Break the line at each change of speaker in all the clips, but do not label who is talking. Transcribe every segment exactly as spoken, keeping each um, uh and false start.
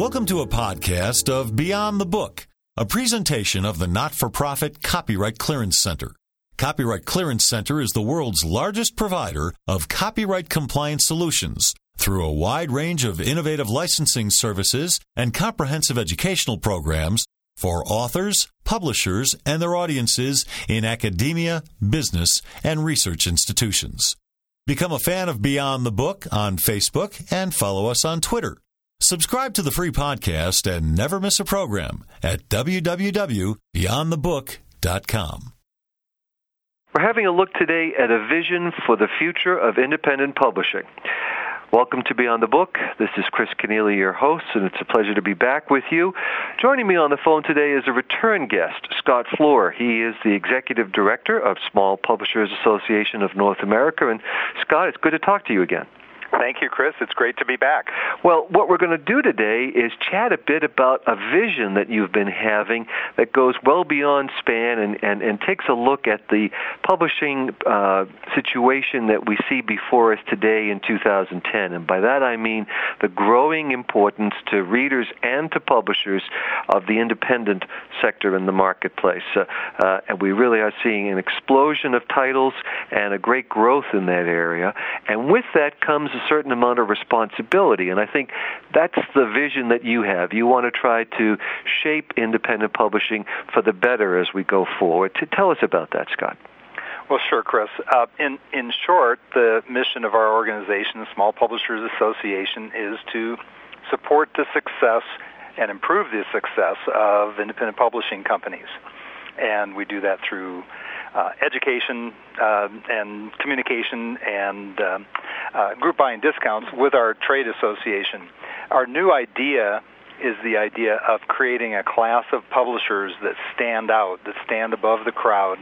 Welcome to a podcast of Beyond the Book, a presentation of the not-for-profit Copyright Clearance Center. Copyright Clearance Center is the world's largest provider of copyright compliance solutions through a wide range of innovative licensing services and comprehensive educational programs for authors, publishers, and their audiences in academia, business, and research institutions. Become a fan of Beyond the Book on Facebook and follow us on Twitter. Subscribe to the free podcast and never miss a program at w w w dot beyond the book dot com.
We're having a look today at a vision for the future of independent publishing. Welcome to Beyond the Book. This is Chris Kenneally, your host, and it's a pleasure to be back with you. Joining me on the phone today is a return guest, Scott Floor. He is the Executive Director of Small Publishers Association of North America. And Scott, it's good to talk to you again.
Thank you, Chris. It's great to be back.
Well, what we're going to do today is chat a bit about a vision that you've been having that goes well beyond SPAN and, and, and takes a look at the publishing uh, situation that we see before us today in two thousand ten. And by that I mean the growing importance to readers and to publishers of the independent sector in the marketplace. Uh, uh, and we really are seeing an explosion of titles and a great growth in that area. And with that comes a certain amount of responsibility, and I think that's the vision that you have. You want to try to shape independent publishing for the better as we go forward. To tell us about that, Scott.
Well, sure, Chris. Uh, in in short, the mission of our organization, the Small Publishers Association, is to support the success and improve the success of independent publishing companies, and we do that through Uh, education uh, and communication and um, uh, group buying discounts with our trade association. Our new idea is the idea of creating a class of publishers that stand out, that stand above the crowd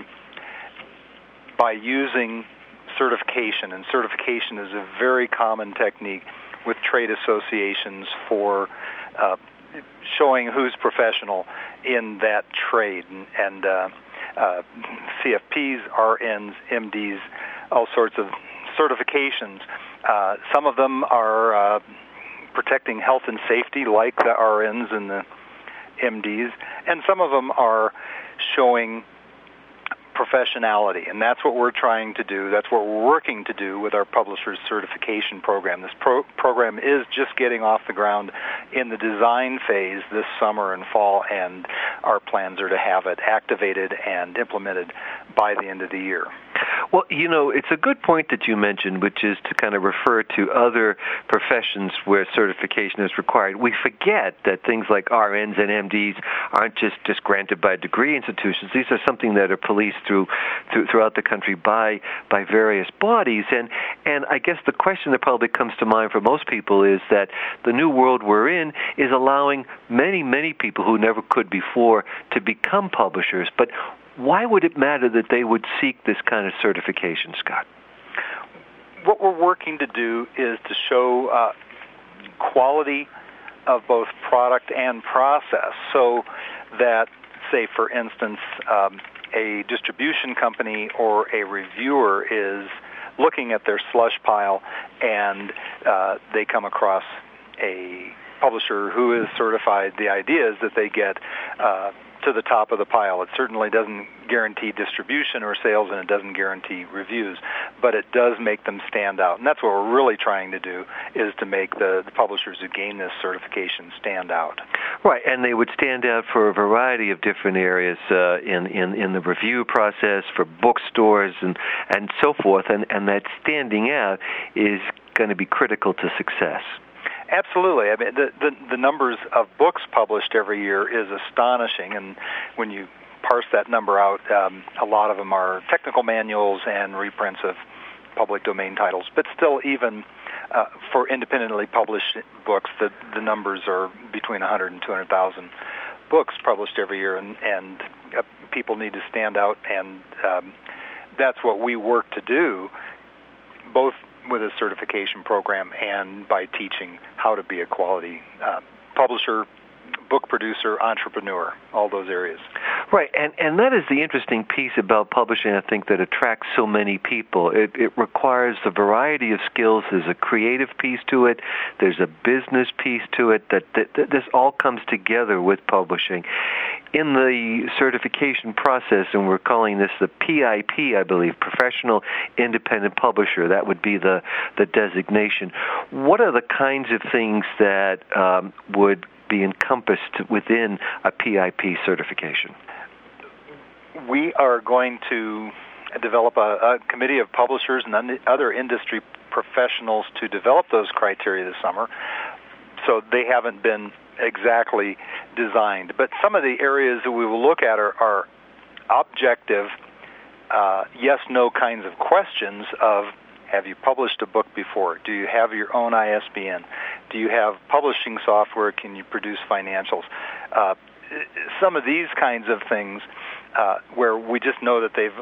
by using certification. And certification is a very common technique with trade associations for uh, showing who's professional in that trade. And, and uh, Uh, C F Ps, R Ns, M Ds, all sorts of certifications. Uh, some of them are uh, protecting health and safety, like the R Ns and the M Ds, and some of them are showing professionality, and that's what we're trying to do. That's what we're working to do with our Publishers Certification Program. This pro- program is just getting off the ground in the design phase this summer and fall, and our plans are to have it activated and implemented by the end of the year.
Well, you know, it's a good point that you mentioned, which is to kind of refer to other professions where certification is required. We forget that things like R Ns and M Ds aren't just, just granted by degree institutions. These are something that are policed through, through throughout the country by by various bodies. And, and I guess the question that probably comes to mind for most people is that the new world we're in is allowing many, many people who never could before to become publishers. But why would it matter that they would seek this kind of certification, Scott?
What we're working to do is to show uh, quality of both product and process, so that, say, for instance, um, a distribution company or a reviewer is looking at their slush pile and uh, they come across a publisher who is certified. The idea is that they get uh, to the top of the pile. It certainly doesn't guarantee distribution or sales, and it doesn't guarantee reviews, but it does make them stand out. And that's what we're really trying to do, is to make the, the publishers who gain this certification stand out.
Right, and they would stand out for a variety of different areas uh, in, in, in the review process, for bookstores and, and so forth, and, and that standing out is going to be critical to success.
Absolutely. I mean, the, the the numbers of books published every year is astonishing, and when you parse that number out, um, a lot of them are technical manuals and reprints of public domain titles. But still, even uh, for independently published books, the the numbers are between one hundred and two hundred thousand books published every year, and and uh, people need to stand out, and um, that's what we work to do, both with a certification program and by teaching how to be a quality uh, publisher, book producer, entrepreneur, all those areas.
Right, and and that is the interesting piece about publishing, I think, that attracts so many people. It, it requires a variety of skills. There's a creative piece to it. There's a business piece to it. That, that, that this all comes together with publishing. In the certification process, and we're calling this the P I P, I believe, Professional Independent Publisher. That would be the, the designation. What are the kinds of things that um, would be encompassed within a P I P certification?
We are going to develop a, a committee of publishers and other industry professionals to develop those criteria this summer. So they haven't been exactly designed. But some of the areas that we will look at are, are objective, uh, yes-no kinds of questions of, have you published a book before? Do you have your own I S B N? Do you have publishing software? Can you produce financials? Uh, some of these kinds of things uh, where we just know that they've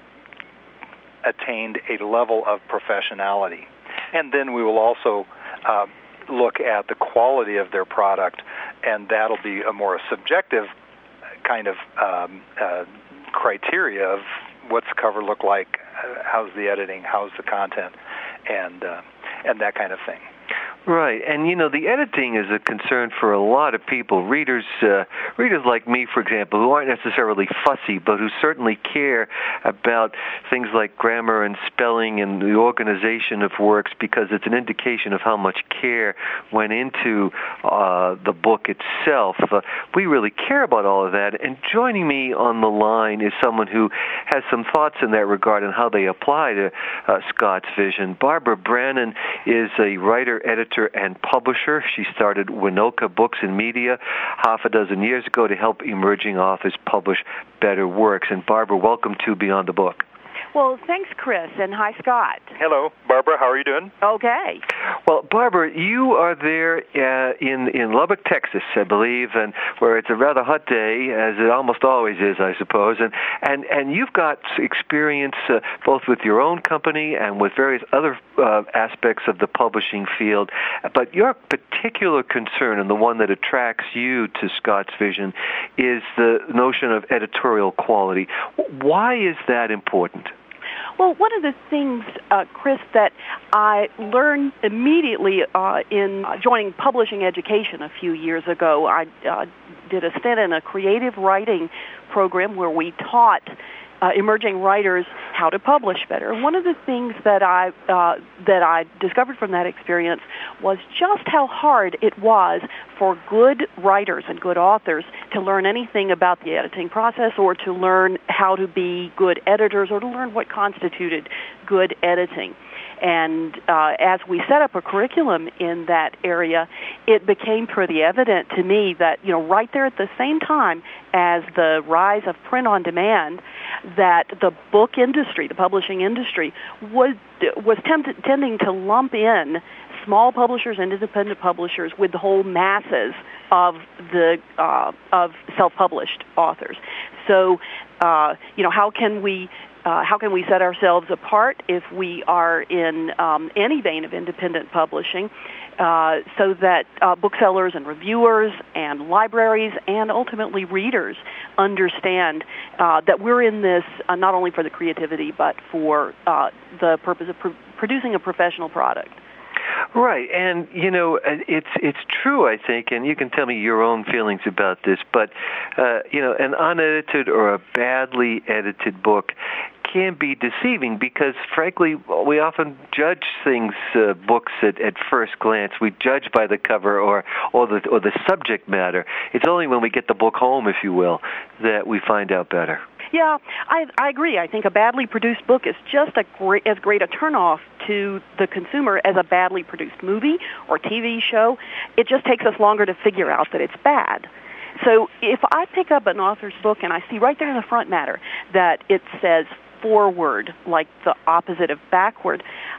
attained a level of professionality. And then we will also uh, look at the quality of their product, and that'll be a more subjective kind of um, uh, criteria of what's the cover look like, how's the editing, how's the content, and uh, and that kind of thing.
Right, and you know, the editing is a concern for a lot of people. Readers, uh, readers like me, for example, who aren't necessarily fussy, but who certainly care about things like grammar and spelling and the organization of works, because it's an indication of how much care went into uh, the book itself. Uh, we really care about all of that, and joining me on the line is someone who has some thoughts in that regard and how they apply to uh, Scott's vision. Barbara Brannon is a writer, editor, and publisher. She started Winoka Books and Media half a dozen years ago to help emerging authors publish better works. And Barbara, welcome to Beyond the Book.
Well, thanks, Chris, and hi, Scott.
Hello, Barbara. How are you doing?
Okay.
Well, Barbara, you are there uh, in in Lubbock, Texas, I believe, and where it's a rather hot day, as it almost always is, I suppose. And and and you've got experience uh, both with your own company and with various other uh, aspects of the publishing field. But your particular concern, and the one that attracts you to Scott's vision, is the notion of editorial quality. Why is that important?
Well, one of the things, uh, Chris, that I learned immediately uh, in joining publishing education a few years ago, I uh, did a stint in a creative writing program where we taught uh, emerging writers how to publish better. And one of the things that I uh, that I discovered from that experience was just how hard it was for good writers and good authors to learn anything about the editing process, or to learn how to be good editors, or to learn what constituted good editing. And uh, as we set up a curriculum in that area, it became pretty evident to me that, you know, right there at the same time as the rise of print on demand, that the book industry, the publishing industry, was was tempt- tending to lump in small publishers and independent publishers with the whole masses of the uh, of self-published authors. So, uh, you know, how can we Uh, how can we set ourselves apart if we are in um, any vein of independent publishing, uh, so that uh, booksellers and reviewers and libraries and ultimately readers understand uh, that we're in this uh, not only for the creativity but for uh, the purpose of pr- producing a professional product.
Right, and you know, it's it's true, I think, and you can tell me your own feelings about this, but uh, you know, an unedited or a badly edited book can be deceiving because, frankly, we often judge things, uh, books at, at first glance. We judge by the cover or or the or the subject matter. It's only when we get the book home, if you will, that we find out better.
Yeah, I, I agree. I think a badly produced book is just a great, as great a turnoff to the consumer as a badly produced movie or T V show. It just takes us longer to figure out that it's bad. So if I pick up an author's book and I see right there in the front matter that it says forward, like the opposite of backward,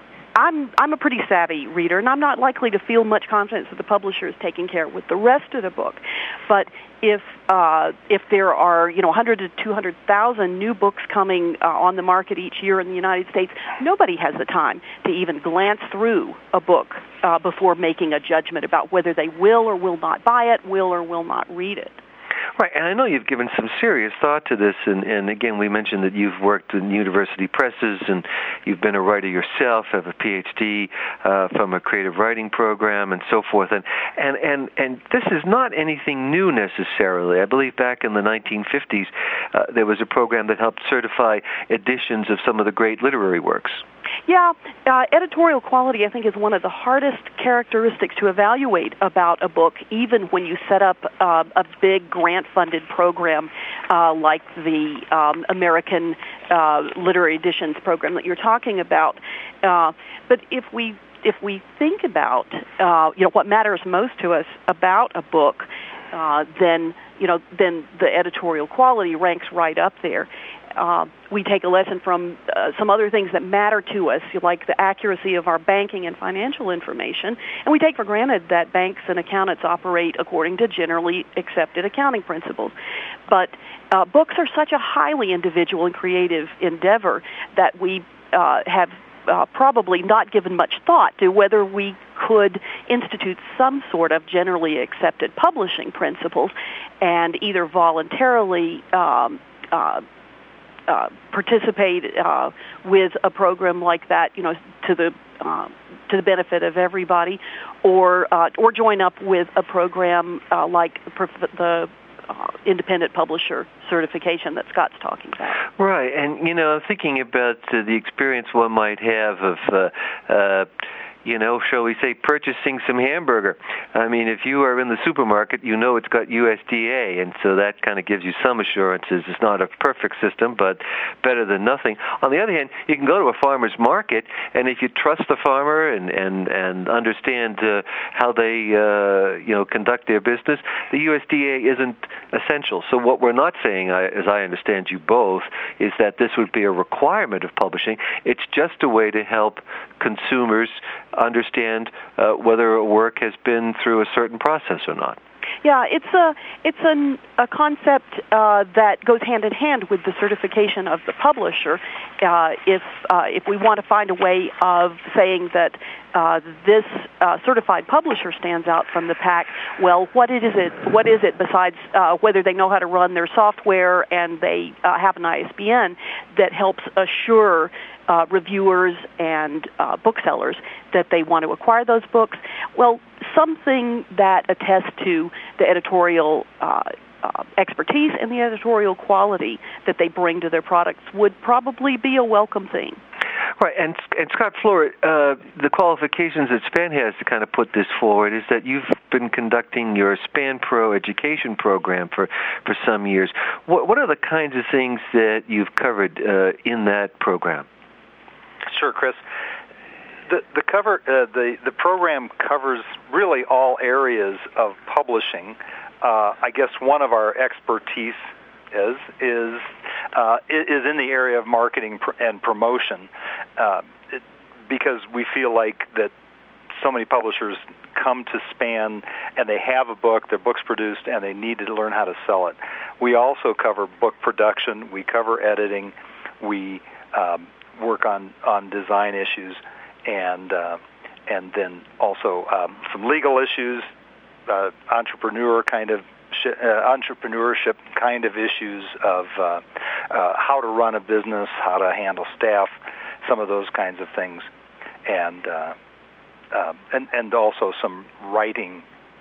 I'm I'm a pretty savvy reader, and I'm not likely to feel much confidence that the publisher is taking care with the rest of the book. But if uh, if there are, you know, one hundred to two hundred thousand new books coming uh, on the market each year in the United States, nobody has the time to even glance through a book uh, before making a judgment about whether they will or will not buy it, will or will not read it.
Right, and I know you've given some serious thought to this, and, and again, we mentioned that you've worked in university presses, and you've been a writer yourself, have a P H D uh, from a creative writing program, and so forth, and, and, and, and this is not anything new necessarily. I believe back in the nineteen fifties, uh, there was a program that helped certify editions of some of the great literary works.
Yeah, uh, editorial quality, I think, is one of the hardest characteristics to evaluate about a book, even when you set up uh, a big grant-funded program uh, like the um, American uh, Literary Editions program that you're talking about. Uh, but if we if we think about uh, you know what matters most to us about a book, uh, then you know then the editorial quality ranks right up there. Uh, we take a lesson from uh, some other things that matter to us, like the accuracy of our banking and financial information, and we take for granted that banks and accountants operate according to generally accepted accounting principles. But uh, books are such a highly individual and creative endeavor that we uh, have uh, probably not given much thought to whether we could institute some sort of generally accepted publishing principles and either voluntarily um, uh, Uh, participate uh, with a program like that, you know, to the uh, to the benefit of everybody, or uh, or join up with a program uh, like the uh, independent publisher certification that Scott's talking about.
Right, and you know, thinking about uh, the experience one might have of. Uh, uh, You know, shall we say, purchasing some hamburger. I mean, if you are in the supermarket, you know it's got U S D A, and so that kind of gives you some assurances. It's not a perfect system, but better than nothing. On the other hand, you can go to a farmer's market, and if you trust the farmer and and and understand uh, how they uh, you know conduct their business, the U S D A isn't essential. So what we're not saying, as I understand you both, is that this would be a requirement of publishing. It's just a way to help consumers understand uh, whether a work has been through a certain process or not.
Yeah, it's a it's an, a concept uh, that goes hand in hand with the certification of the publisher. Uh, if uh, if we want to find a way of saying that uh, this uh, certified publisher stands out from the pack, well, what is it? What is it besides uh, whether they know how to run their software and they uh, have an I S B N that helps assure Uh, reviewers and uh, booksellers that they want to acquire those books? Well, something that attests to the editorial uh, uh, expertise and the editorial quality that they bring to their products would probably be a welcome thing.
Right, and, and Scott Flohr, uh, the qualifications that SPAN has to kind of put this forward is that you've been conducting your SPAN Pro education program for, for some years. What, what are the kinds of things that you've covered uh, in that program?
Sure, Chris. The the cover uh, the the program covers really all areas of publishing. Uh, I guess one of our expertise is is uh, is in the area of marketing and promotion, uh, it, because we feel like that so many publishers come to SPAN and they have a book, their book's produced, and they need to learn how to sell it. We also cover book production. We cover editing. We um, work on, on design issues, and uh, and then also um, some legal issues, uh, entrepreneur kind of sh- uh, entrepreneurship kind of issues of uh, uh, how to run a business, how to handle staff, some of those kinds of things, and uh, uh, and and also some writing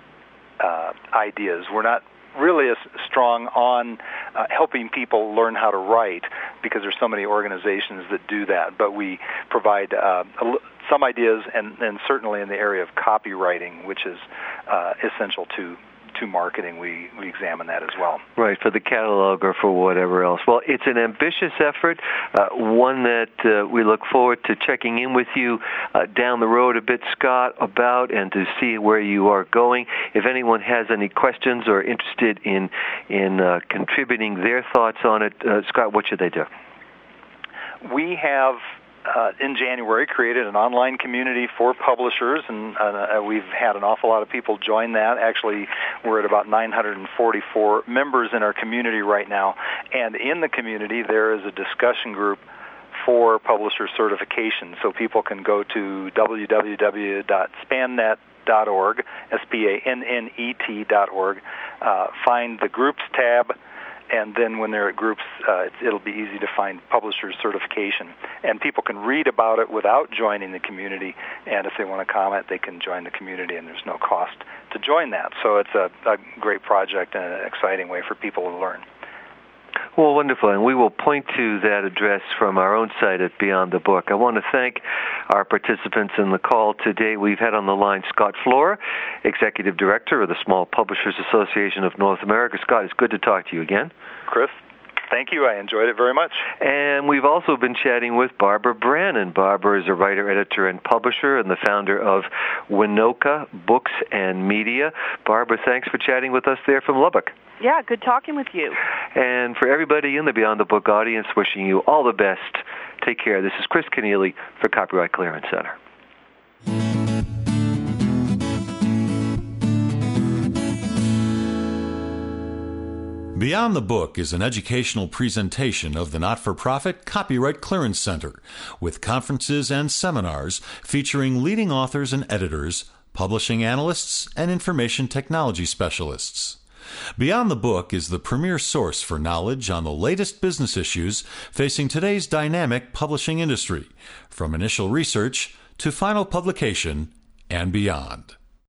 uh, ideas. We're not really as strong on uh, helping people learn how to write because there's so many organizations that do that, but we provide uh, a l- some ideas, and, and certainly in the area of copywriting, which is uh, essential to to marketing, we, we examine that as well.
Right, for the catalog or for whatever else. Well, it's an ambitious effort, uh, one that uh, we look forward to checking in with you uh, down the road a bit, Scott, about and to see where you are going. If anyone has any questions or interested in, in uh, contributing their thoughts on it, uh, Scott, what should they do?
We have Uh, in January, created an online community for publishers, and uh, we've had an awful lot of people join that. Actually, we're at about nine hundred forty-four members in our community right now, and in the community there is a discussion group for publisher certification, so people can go to w w w dot spannet dot org, S P A N N E T dot org, uh, find the Groups tab, and then when they're at Groups, uh, it'll be easy to find Publishers Certification. And people can read about it without joining the community, and if they want to comment, they can join the community, and there's no cost to join that. So it's a, a great project and an exciting way for people to learn.
Well, wonderful, and we will point to that address from our own site at Beyond the Book. I want to thank our participants in the call today. We've had on the line Scott Flohr, Executive Director of the Small Publishers Association of North America. Scott, it's good to talk to you again.
Chris, thank you. I enjoyed it very much.
And we've also been chatting with Barbara Brannon. Barbara is a writer, editor, and publisher, and the founder of Winoka Books and Media. Barbara, thanks for chatting with us there from Lubbock.
Yeah, good talking with you.
And for everybody in the Beyond the Book audience, wishing you all the best. Take care. This is Chris Kenneally for Copyright Clearance Center.
Beyond the Book is an educational presentation of the not-for-profit Copyright Clearance Center, with conferences and seminars featuring leading authors and editors, publishing analysts, and information technology specialists. Beyond the Book is the premier source for knowledge on the latest business issues facing today's dynamic publishing industry, from initial research to final publication and beyond.